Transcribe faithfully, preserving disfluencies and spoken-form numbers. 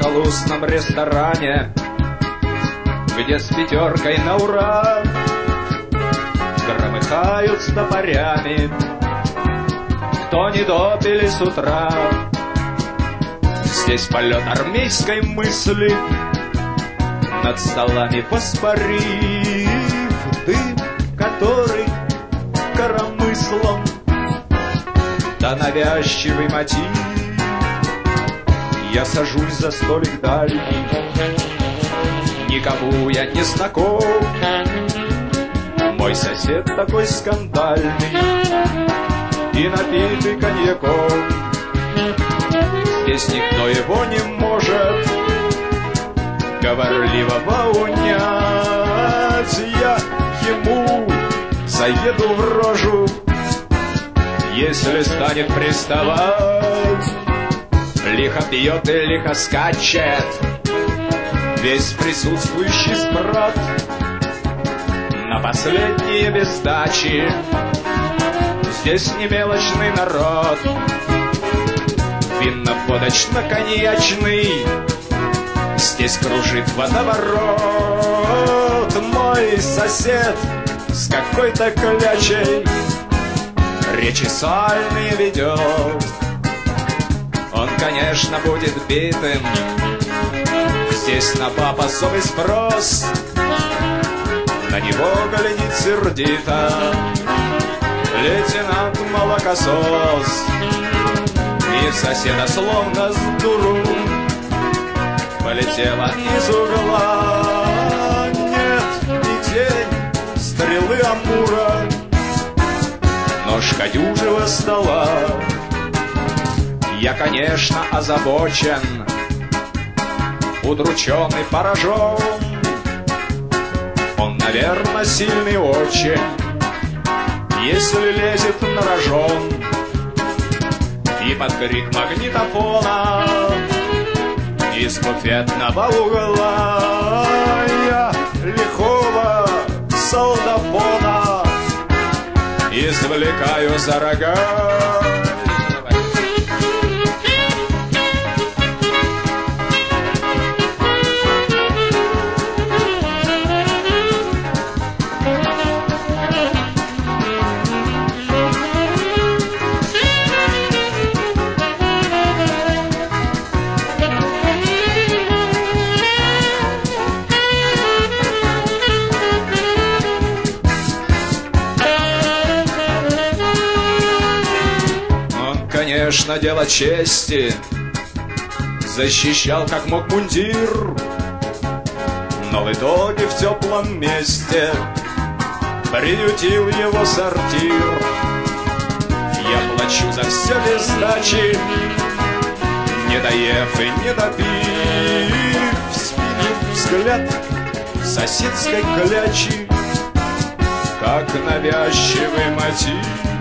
захолустном ресторане, где с пятеркой на ура громыхают с топорями, кто не допили с утра. Здесь полет армейской мысли, над столами воспарив дым, который коромыслом, да навязчивый мотив. Я сажусь за столик дальний, никому я не знаком. Мой сосед такой скандальный и напитый коньяком. Здесь никто его не может говорливого унять. Я ему заеду в рожу, если станет приставать. Лихо пьет и лихо скачет весь присутствующий сброд. На последние без сдачи здесь не мелочный народ. Винно-водочно-коньячный здесь кружит водоворот. Мой сосед с какой-то клячей речи сальные ведет. Он, конечно, будет битым, здесь на баб особый спрос. На него глядит сердито лейтенант Молокосос. И соседа словно с дуру полетела из угла. Нет, не тень стрелы Амура, нож кадюжего стола. Я, конечно, озабочен, удручен и поражен. Он, наверное, сильный очень, если лезет на рожон. И под крик магнитофона из буфетного угла я лихого солдафона извлекаю за рога. Конечно, дело чести защищал как мог мундир, но в итоге в теплом месте приютил его сортир. Я плачу за все без сдачи, не доев и не допив. Спинит взгляд соседской клячи, как навязчивый мотив.